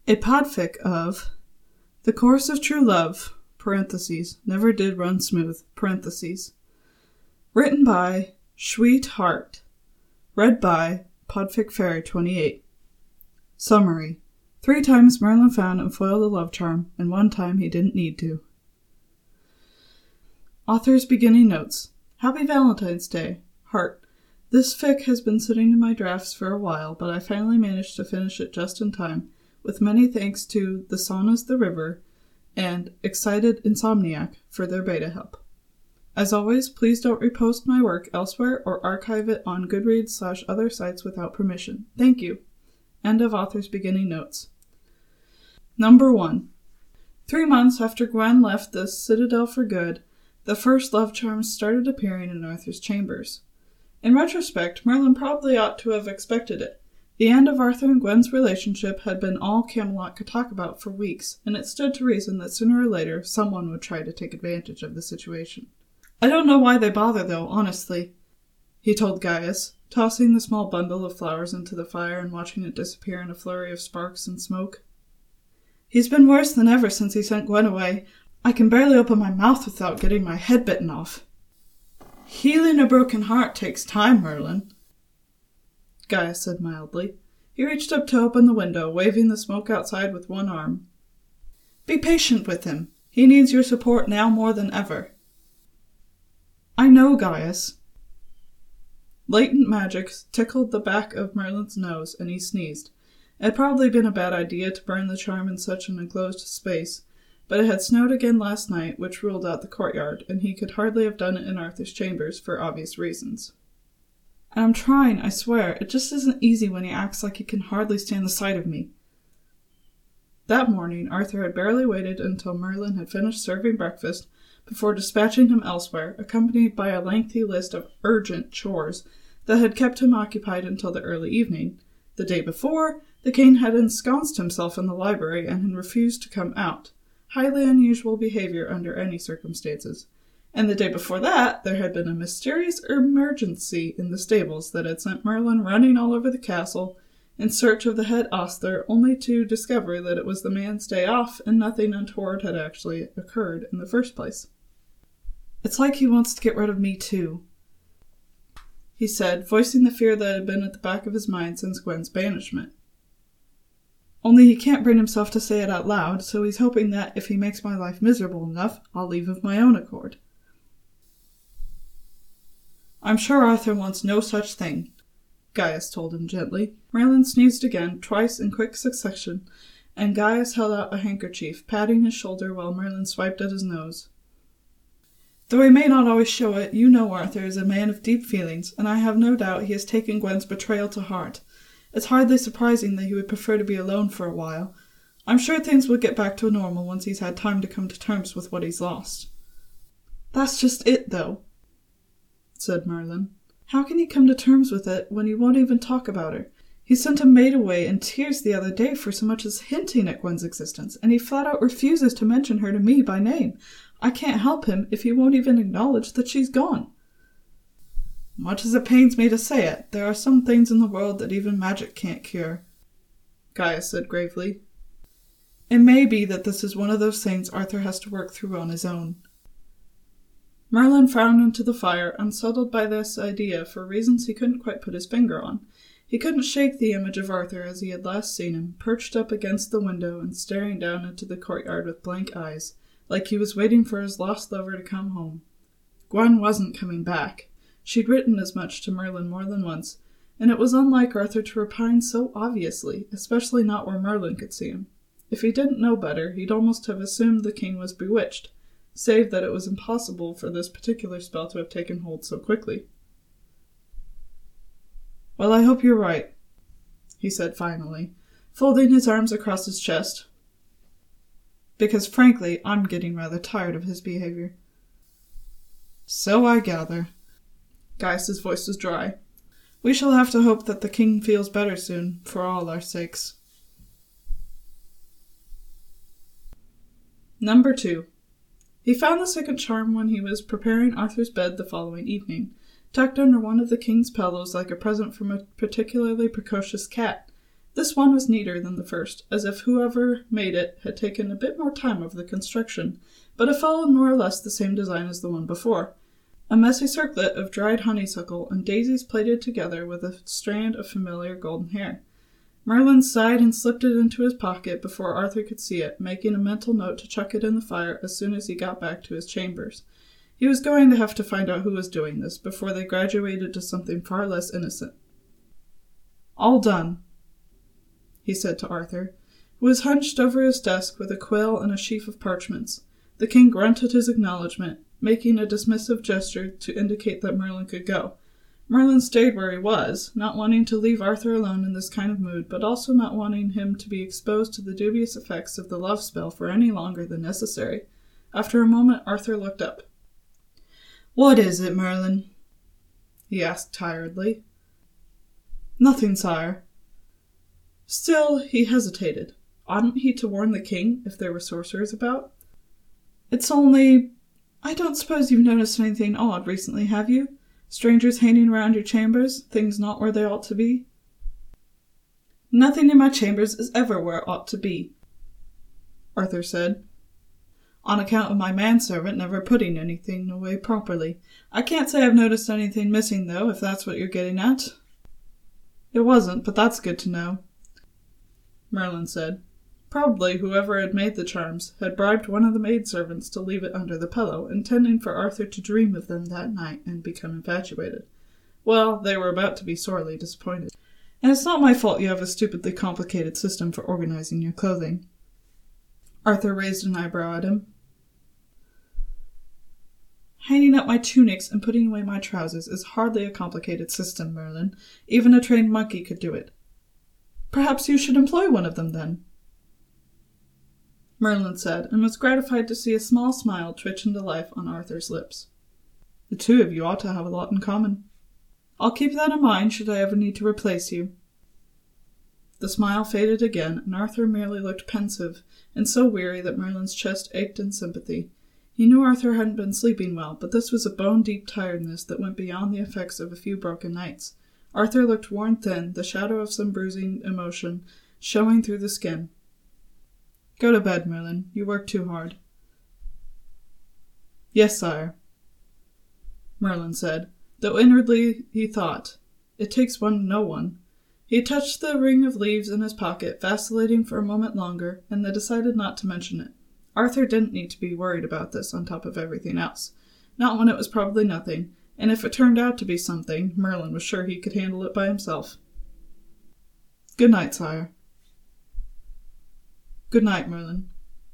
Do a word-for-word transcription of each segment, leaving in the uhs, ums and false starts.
A podfic of The Course of True Love, parentheses, never did run smooth, parentheses. Written by Sweetheart. Read by Podfic Fairy twenty-eight. Summary. Three times Merlin found and foiled a love charm, and one time he didn't need to. Author's beginning notes. Happy Valentine's Day. Heart. This fic has been sitting in my drafts for a while, but I finally managed to finish it just in time, with many thanks to The Saunas the River and Excited Insomniac for their beta help. As always, please don't repost my work elsewhere or archive it on Goodreads slash other sites without permission. Thank you. End of author's beginning notes. Number one. Three months after Gwen left the Citadel for good, the first love charms started appearing in Arthur's chambers. In retrospect, Merlin probably ought to have expected it. The end of Arthur and Gwen's relationship had been all Camelot could talk about for weeks, and it stood to reason that sooner or later someone would try to take advantage of the situation. I don't know why they bother, though, honestly, he told Gaius, tossing the small bundle of flowers into the fire and watching it disappear in a flurry of sparks and smoke. He's been worse than ever since he sent Gwen away. I can barely open my mouth without getting my head bitten off. Healing a broken heart takes time, Merlin, Gaius said mildly. He reached up to open the window, waving the smoke outside with one arm. Be patient with him. He needs your support now more than ever. I know, Gaius. Latent magic tickled the back of Merlin's nose, and he sneezed. It had probably been a bad idea to burn the charm in such an enclosed space, but it had snowed again last night, which ruled out the courtyard, and he could hardly have done it in Arthur's chambers for obvious reasons. And I'm trying, I swear. It just isn't easy when he acts like he can hardly stand the sight of me. That morning, Arthur had barely waited until Merlin had finished serving breakfast before dispatching him elsewhere, accompanied by a lengthy list of urgent chores that had kept him occupied until the early evening. The day before, the king had ensconced himself in the library and had refused to come out. Highly unusual behavior under any circumstances. And the day before that, there had been a mysterious emergency in the stables that had sent Merlin running all over the castle in search of the head ostler, only to discover that it was the man's day off and nothing untoward had actually occurred in the first place. It's like he wants to get rid of me too, he said, voicing the fear that had been at the back of his mind since Gwen's banishment. Only he can't bring himself to say it out loud, so he's hoping that if he makes my life miserable enough, I'll leave of my own accord. I'm sure Arthur wants no such thing, Gaius told him gently. Merlin sneezed again, twice in quick succession, and Gaius held out a handkerchief, patting his shoulder while Merlin swiped at his nose. Though he may not always show it, you know Arthur is a man of deep feelings, and I have no doubt he has taken Gwen's betrayal to heart. It's hardly surprising that he would prefer to be alone for a while. I'm sure things will get back to normal once he's had time to come to terms with what he's lost. That's just it, though, said Merlin. How can he come to terms with it when he won't even talk about her? He sent a maid away in tears the other day for so much as hinting at Gwen's existence, and he flat out refuses to mention her to me by name. I can't help him if he won't even acknowledge that she's gone. Much as it pains me to say it, there are some things in the world that even magic can't cure, Gaius said gravely. It may be that this is one of those things Arthur has to work through on his own. Merlin frowned into the fire, unsettled by this idea for reasons he couldn't quite put his finger on. He couldn't shake the image of Arthur as he had last seen him, perched up against the window and staring down into the courtyard with blank eyes, like he was waiting for his lost lover to come home. Gwen wasn't coming back. She'd written as much to Merlin more than once, and it was unlike Arthur to repine so obviously, especially not where Merlin could see him. If he didn't know better, he'd almost have assumed the king was bewitched, save that it was impossible for this particular spell to have taken hold so quickly. Well, I hope you're right, he said finally, folding his arms across his chest, because frankly, I'm getting rather tired of his behavior. So I gather. Gaius's voice was dry. We shall have to hope that the king feels better soon, for all our sakes. Number two. He found the second charm when he was preparing Arthur's bed the following evening, tucked under one of the king's pillows like a present from a particularly precocious cat. This one was neater than the first, as if whoever made it had taken a bit more time over the construction, but it followed more or less the same design as the one before. A messy circlet of dried honeysuckle and daisies plaited together with a strand of familiar golden hair. Merlin sighed and slipped it into his pocket before Arthur could see it, making a mental note to chuck it in the fire as soon as he got back to his chambers. He was going to have to find out who was doing this before they graduated to something far less innocent. "All done," he said to Arthur, who was hunched over his desk with a quill and a sheaf of parchments. The king grunted his acknowledgement, making a dismissive gesture to indicate that Merlin could go. Merlin stayed where he was, not wanting to leave Arthur alone in this kind of mood, but also not wanting him to be exposed to the dubious effects of the love spell for any longer than necessary. After a moment, Arthur looked up. "What is it, Merlin?" he asked tiredly. "Nothing, sire." Still, he hesitated. Oughtn't he to warn the king if there were sorcerers about? "It's only... I don't suppose you've noticed anything odd recently, have you? Strangers hanging around your chambers, things not where they ought to be?" "Nothing in my chambers is ever where it ought to be," Arthur said, "on account of my manservant never putting anything away properly. I can't say I've noticed anything missing, though, if that's what you're getting at." "It wasn't, but that's good to know," Merlin said. Probably whoever had made the charms had bribed one of the maidservants to leave it under the pillow, intending for Arthur to dream of them that night and become infatuated. Well, they were about to be sorely disappointed. "And it's not my fault you have a stupidly complicated system for organizing your clothing." Arthur raised an eyebrow at him. "Hanging up my tunics and putting away my trousers is hardly a complicated system, Merlin. Even a trained monkey could do it." "Perhaps you should employ one of them, then," Merlin said, and was gratified to see a small smile twitch into life on Arthur's lips. "The two of you ought to have a lot in common." "I'll keep that in mind should I ever need to replace you." The smile faded again, and Arthur merely looked pensive and so weary that Merlin's chest ached in sympathy. He knew Arthur hadn't been sleeping well, but this was a bone-deep tiredness that went beyond the effects of a few broken nights. Arthur looked worn thin, the shadow of some bruising emotion showing through the skin. "Go to bed, Merlin. You work too hard." "Yes, sire," Merlin said, though inwardly he thought, "It takes one to know one." He touched the ring of leaves in his pocket, vacillating for a moment longer, and then decided not to mention it. Arthur didn't need to be worried about this on top of everything else. Not when it was probably nothing, and if it turned out to be something, Merlin was sure he could handle it by himself. "Good night, sire." "Good night, Merlin."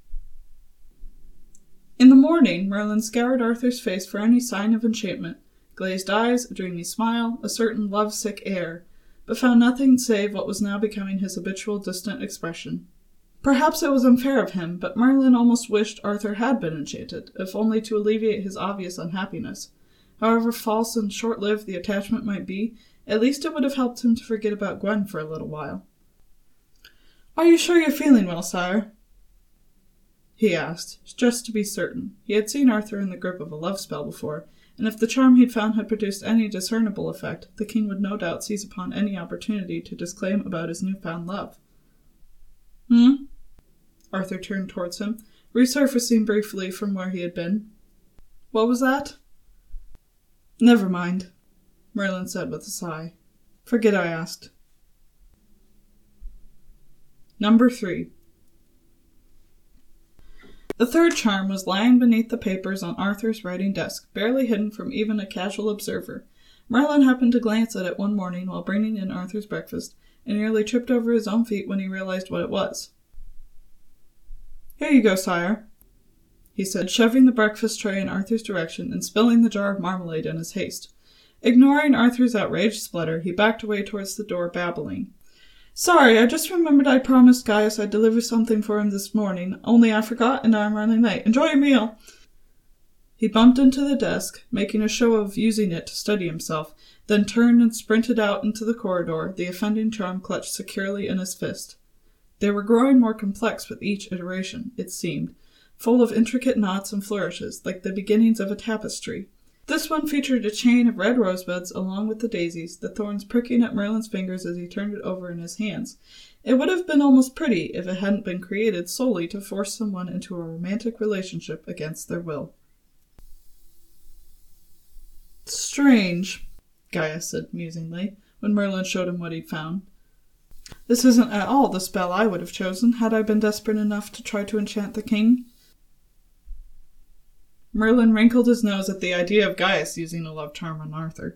In the morning, Merlin scoured Arthur's face for any sign of enchantment, glazed eyes, a dreamy smile, a certain love-sick air, but found nothing save what was now becoming his habitual distant expression. Perhaps it was unfair of him, but Merlin almost wished Arthur had been enchanted, if only to alleviate his obvious unhappiness. However false and short-lived the attachment might be, at least it would have helped him to forget about Gwen for a little while. "Are you sure you're feeling well, sire?" he asked, just to be certain. He had seen Arthur in the grip of a love spell before, and if the charm he'd found had produced any discernible effect, the king would no doubt seize upon any opportunity to disclaim about his newfound love. "Hmm?" Arthur turned towards him, resurfacing briefly from where he had been. "What was that?" "Never mind," Merlin said with a sigh. "Forget I asked." Number three. The third charm was lying beneath the papers on Arthur's writing desk, barely hidden from even a casual observer. Merlin happened to glance at it one morning while bringing in Arthur's breakfast, and nearly tripped over his own feet when he realized what it was. "Here you go, sire," he said, shoving the breakfast tray in Arthur's direction and spilling the jar of marmalade in his haste. Ignoring Arthur's outraged splutter, he backed away towards the door, babbling. "Sorry, I just remembered I promised Gaius I'd deliver something for him this morning, only I forgot and now I'm running late. Enjoy your meal!" He bumped into the desk, making a show of using it to steady himself, then turned and sprinted out into the corridor, the offending charm clutched securely in his fist. They were growing more complex with each iteration, it seemed, full of intricate knots and flourishes, like the beginnings of a tapestry. This one featured a chain of red rosebuds along with the daisies, the thorns pricking at Merlin's fingers as he turned it over in his hands. It would have been almost pretty if it hadn't been created solely to force someone into a romantic relationship against their will. Strange, Gaius said musingly, when Merlin showed him what he'd found. This isn't at all the spell I would have chosen had I been desperate enough to try to enchant the king. Merlin wrinkled his nose at the idea of Gaius using a love charm on Arthur.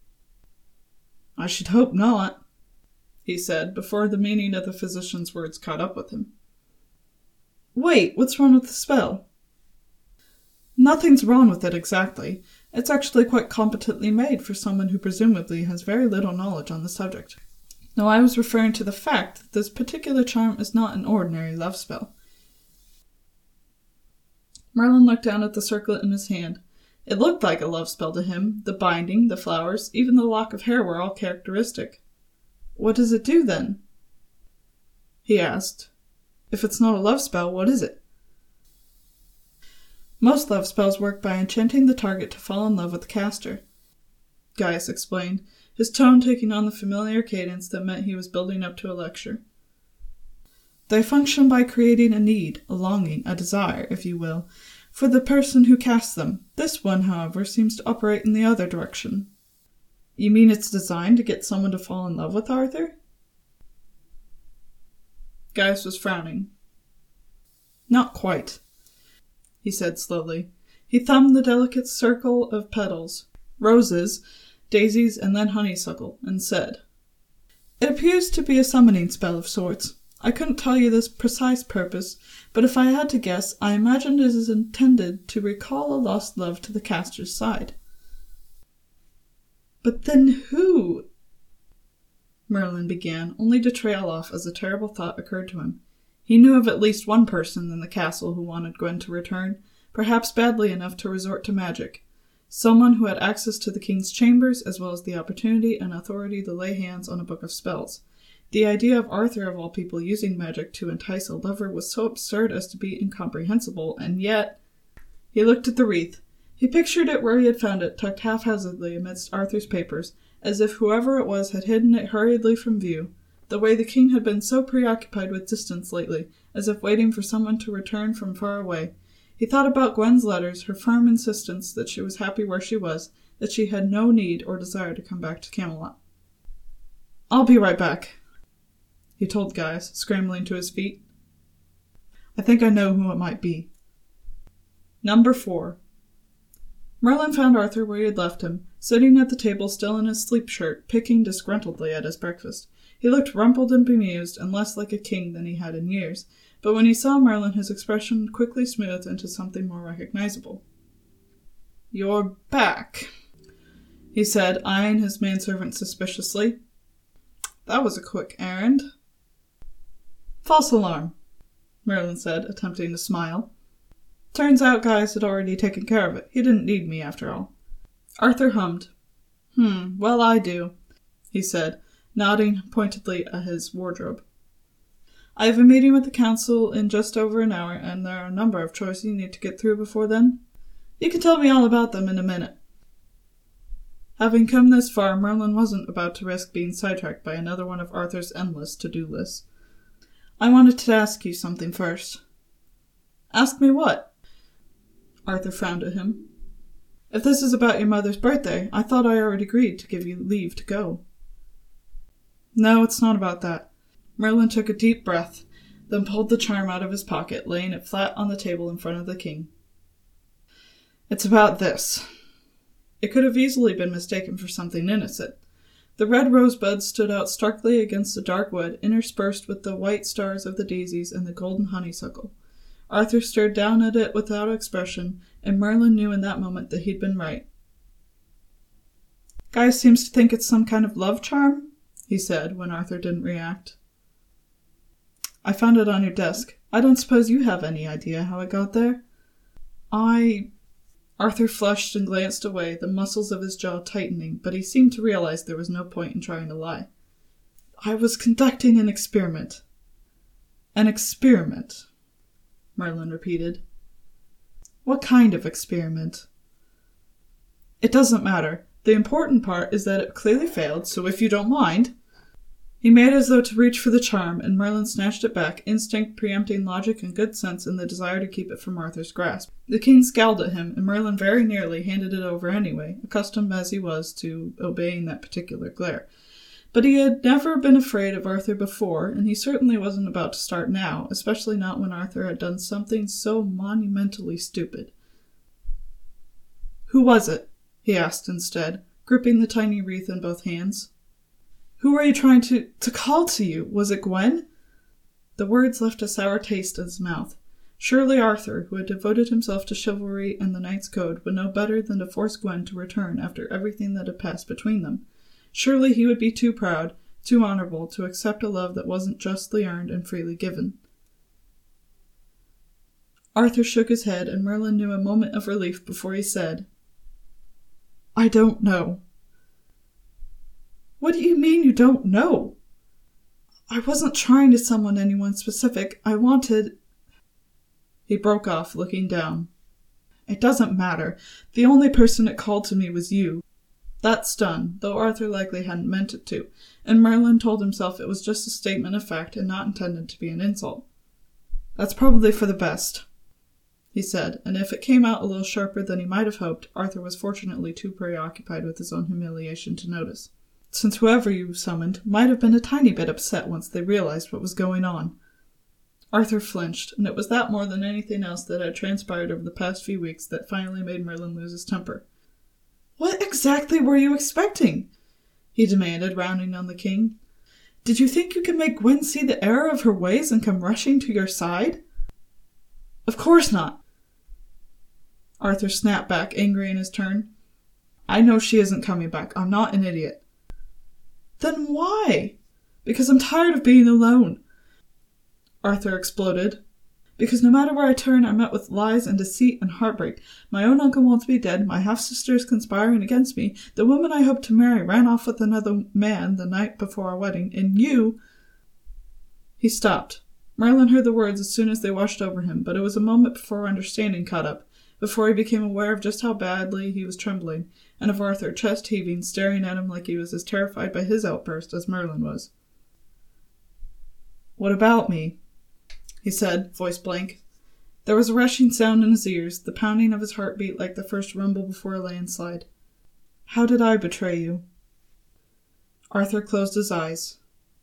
I should hope not, he said, before the meaning of the physician's words caught up with him. Wait, what's wrong with the spell? Nothing's wrong with it exactly. It's actually quite competently made for someone who presumably has very little knowledge on the subject. No, I was referring to the fact that this particular charm is not an ordinary love spell. Merlin looked down at the circlet in his hand. It looked like a love spell to him. The binding, the flowers, even the lock of hair were all characteristic. What does it do, then? He asked. If it's not a love spell, what is it? Most love spells work by enchanting the target to fall in love with the caster, Gaius explained, his tone taking on the familiar cadence that meant he was building up to a lecture. They function by creating a need, a longing, a desire, if you will, for the person who casts them. This one, however, seems to operate in the other direction. You mean it's designed to get someone to fall in love with Arthur? Gaius was frowning. Not quite, he said slowly. He thumbed the delicate circle of petals, roses, daisies, and then honeysuckle, and said, It appears to be a summoning spell of sorts. I couldn't tell you this precise purpose, but if I had to guess, I imagine it is intended to recall a lost love to the caster's side. But then who? Merlin began, only to trail off as a terrible thought occurred to him. He knew of at least one person in the castle who wanted Gwen to return, perhaps badly enough to resort to magic. Someone who had access to the king's chambers, as well as the opportunity and authority to lay hands on a book of spells. The idea of Arthur, of all people, using magic to entice a lover was so absurd as to be incomprehensible, and yet... He looked at the wreath. He pictured it where he had found it, tucked haphazardly amidst Arthur's papers, as if whoever it was had hidden it hurriedly from view, the way the king had been so preoccupied with distance lately, as if waiting for someone to return from far away. He thought about Gwen's letters, her firm insistence that she was happy where she was, that she had no need or desire to come back to Camelot. I'll be right back, he told Gaius, scrambling to his feet. I think I know who it might be. Number four. Merlin found Arthur where he had left him, sitting at the table still in his sleep shirt, picking disgruntledly at his breakfast. He looked rumpled and bemused, and less like a king than he had in years, but when he saw Merlin his expression quickly smoothed into something more recognizable. You're back, he said, eyeing his manservant suspiciously. That was a quick errand. False alarm, Merlin said, attempting to smile. Turns out Gaius had already taken care of it. He didn't need me, after all. Arthur hummed. Hmm, well, I do, he said, nodding pointedly at his wardrobe. I have a meeting with the council in just over an hour, and there are a number of choices you need to get through before then. You can tell me all about them in a minute. Having come this far, Merlin wasn't about to risk being sidetracked by another one of Arthur's endless to-do lists. I wanted to ask you something first. Ask me what? Arthur frowned at him. If this is about your mother's birthday, I thought I already agreed to give you leave to go. No, it's not about that. Merlin took a deep breath, then pulled the charm out of his pocket, laying it flat on the table in front of the king. It's about this. It could have easily been mistaken for something innocent. The red rosebuds stood out starkly against the dark wood, interspersed with the white stars of the daisies and the golden honeysuckle. Arthur stared down at it without expression, and Merlin knew in that moment that he'd been right. Gaius seems to think it's some kind of love charm, he said, when Arthur didn't react. I found it on your desk. I don't suppose you have any idea how it got there? I... Arthur flushed and glanced away, the muscles of his jaw tightening, but he seemed to realize there was no point in trying to lie. I was conducting an experiment. An experiment, Merlin repeated. What kind of experiment? It doesn't matter. The important part is that it clearly failed, so if you don't mind... He made as though to reach for the charm, and Merlin snatched it back, instinct preempting logic and good sense in the desire to keep it from Arthur's grasp. The king scowled at him, and Merlin very nearly handed it over anyway, accustomed as he was to obeying that particular glare. But he had never been afraid of Arthur before, and he certainly wasn't about to start now, especially not when Arthur had done something so monumentally stupid. "Who was it?" he asked instead, gripping the tiny wreath in both hands. "Who were you trying to, to call to you? Was it Gwen?" The words left a sour taste in his mouth. Surely Arthur, who had devoted himself to chivalry and the Knight's Code, would know better than to force Gwen to return after everything that had passed between them. Surely he would be too proud, too honorable, to accept a love that wasn't justly earned and freely given. Arthur shook his head, and Merlin knew a moment of relief before he said, "I don't know." "What do you mean you don't know?" "I wasn't trying to summon anyone specific. I wanted..." He broke off, looking down. "It doesn't matter. The only person that called to me was you." That's done, though Arthur likely hadn't meant it to, and Merlin told himself it was just a statement of fact and not intended to be an insult. "That's probably for the best," he said, and if it came out a little sharper than he might have hoped, Arthur was fortunately too preoccupied with his own humiliation to notice. "Since whoever you summoned might have been a tiny bit upset once they realized what was going on." Arthur flinched, and it was that more than anything else that had transpired over the past few weeks that finally made Merlin lose his temper. "What exactly were you expecting?" he demanded, rounding on the king. "Did you think you could make Gwen see the error of her ways and come rushing to your side?" "Of course not." Arthur snapped back, angry in his turn. "I know she isn't coming back. I'm not an idiot." "Then why?" "Because I'm tired of being alone," Arthur exploded. "Because no matter where I turn, I'm met with lies and deceit and heartbreak. My own uncle wants me dead, my half-sister is conspiring against me, the woman I hoped to marry ran off with another man the night before our wedding, and you—" He stopped. Merlin heard the words as soon as they washed over him, but it was a moment before understanding caught up, before he became aware of just how badly he was trembling, and of Arthur, chest-heaving, staring at him like he was as terrified by his outburst as Merlin was. "What about me?" he said, voice blank. There was a rushing sound in his ears, the pounding of his heartbeat like the first rumble before a landslide. "How did I betray you?" Arthur closed his eyes.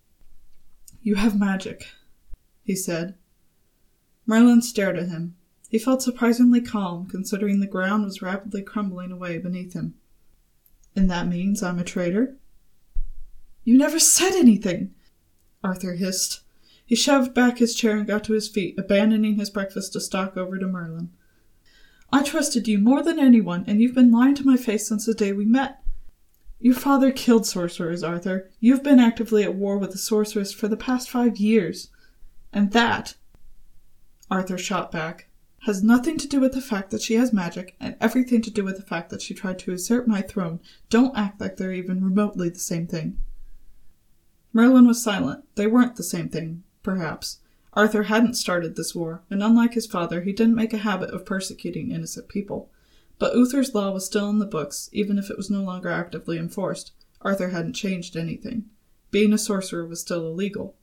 "You have magic," he said. Merlin stared at him. He felt surprisingly calm, considering the ground was rapidly crumbling away beneath him. "And that means I'm a traitor?" "You never said anything!" Arthur hissed. He shoved back his chair and got to his feet, abandoning his breakfast to stalk over to Merlin. "I trusted you more than anyone, and you've been lying to my face since the day we met. Your father killed sorcerers, Arthur. You've been actively at war with the sorceress for the past five years. And that," Arthur shot back, "has nothing to do with the fact that she has magic, and everything to do with the fact that she tried to usurp my throne. Don't act like they're even remotely the same thing." Merlin was silent. They weren't the same thing, perhaps. Arthur hadn't started this war, and unlike his father, he didn't make a habit of persecuting innocent people. But Uther's law was still in the books, even if it was no longer actively enforced. Arthur hadn't changed anything. Being a sorcerer was still illegal.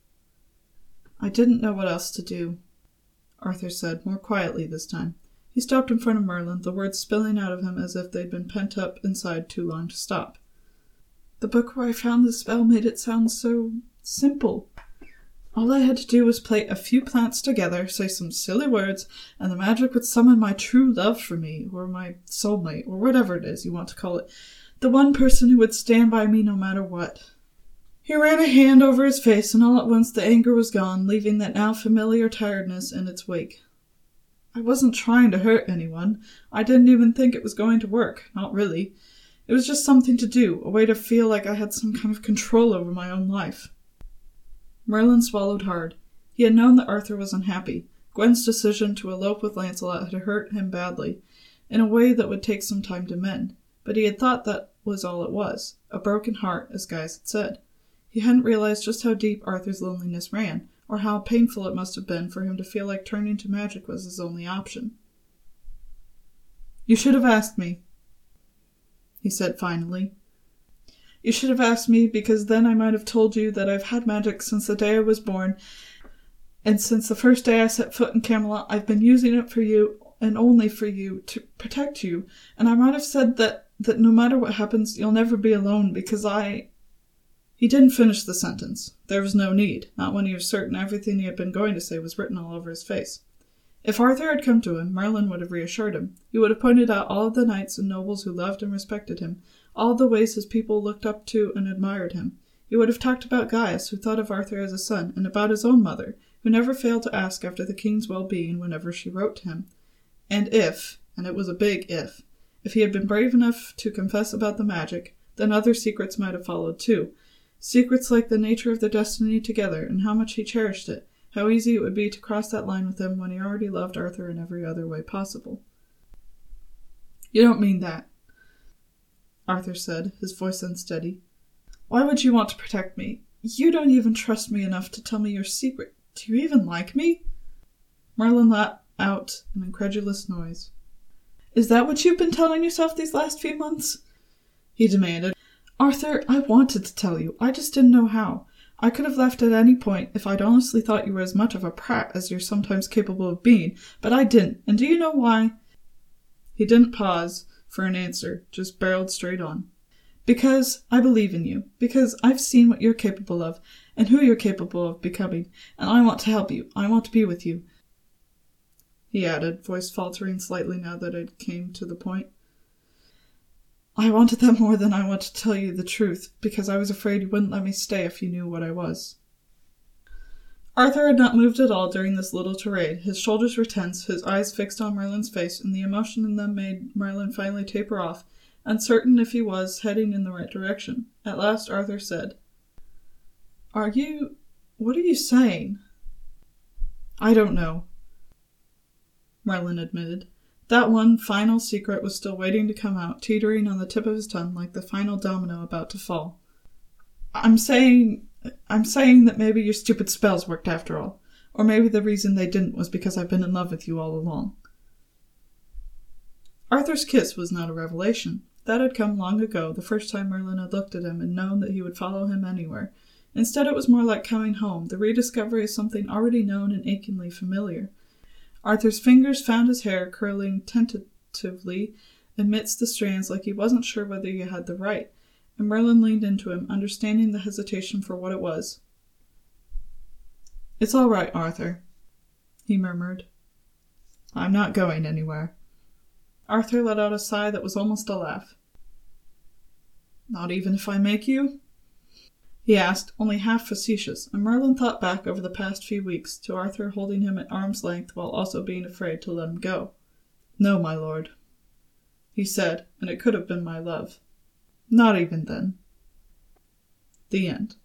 "I didn't know what else to do," Arthur said, more quietly this time. He stopped in front of Merlin, the words spilling out of him as if they'd been pent up inside too long to stop. "The book where I found the spell made it sound so simple. All I had to do was plate a few plants together, say some silly words, and the magic would summon my true love for me, or my soulmate, or whatever it is you want to call it. The one person who would stand by me no matter what." He ran a hand over his face, and all at once the anger was gone, leaving that now familiar tiredness in its wake. "I wasn't trying to hurt anyone. I didn't even think it was going to work. Not really. It was just something to do, a way to feel like I had some kind of control over my own life." Merlin swallowed hard. He had known that Arthur was unhappy. Gwen's decision to elope with Lancelot had hurt him badly, in a way that would take some time to mend, but he had thought that was all it was, a broken heart, as Guys had said. He hadn't realized just how deep Arthur's loneliness ran, or how painful it must have been for him to feel like turning to magic was his only option. "You should have asked me." he said finally. You should have asked me, because then I might have told you that I've had magic since the day I was born, and since the first day I set foot in Camelot, I've been using it for you, and only for you, to protect you, and I might have said that, that no matter what happens, you'll never be alone, because I... He didn't finish the sentence. There was no need, not when he was certain everything he had been going to say was written all over his face. If Arthur had come to him, Merlin would have reassured him. He would have pointed out all of the knights and nobles who loved and respected him, all the ways his people looked up to and admired him. He would have talked about Gaius, who thought of Arthur as a son, and about his own mother, who never failed to ask after the king's well-being whenever she wrote to him. And if, and it was a big if, if he had been brave enough to confess about the magic, then other secrets might have followed too. Secrets like the nature of their destiny together, and how much he cherished it, how easy it would be to cross that line with him when he already loved Arthur in every other way possible. You don't mean that, Arthur said, his voice unsteady. Why would you want to protect me? You don't even trust me enough to tell me your secret. Do you even like me? Merlin let out an incredulous noise. Is that what you've been telling yourself these last few months? He demanded. Arthur, I wanted to tell you. I just didn't know how. I could have left at any point if I'd honestly thought you were as much of a prat as you're sometimes capable of being, but I didn't. And do you know why? He didn't pause for an answer, just barreled straight on. Because I believe in you. Because I've seen what you're capable of, and who you're capable of becoming, and I want to help you. I want to be with you. He added, voice faltering slightly now that it came to the point. I wanted that more than I wanted to tell you the truth, because I was afraid you wouldn't let me stay if you knew what I was. Arthur had not moved at all during this little tirade. His shoulders were tense, his eyes fixed on Merlin's face, and the emotion in them made Merlin finally taper off, uncertain if he was heading in the right direction. At last Arthur said, Are you... what are you saying? I don't know, Merlin admitted. That one final secret was still waiting to come out, teetering on the tip of his tongue like the final domino about to fall. I'm saying... I'm saying that maybe your stupid spells worked after all. Or maybe the reason they didn't was because I've been in love with you all along. Arthur's kiss was not a revelation. That had come long ago, the first time Merlin had looked at him and known that he would follow him anywhere. Instead, it was more like coming home, the rediscovery of something already known and achingly familiar. Arthur's fingers found his hair curling tentatively amidst the strands like he wasn't sure whether he had the right, and Merlin leaned into him, understanding the hesitation for what it was. It's all right, Arthur, he murmured. I'm not going anywhere. Arthur let out a sigh that was almost a laugh. Not even if I make you? He asked, only half facetious, and Merlin thought back over the past few weeks to Arthur holding him at arm's length while also being afraid to let him go. No, my lord, he said, and it could have been my love. Not even then. The end.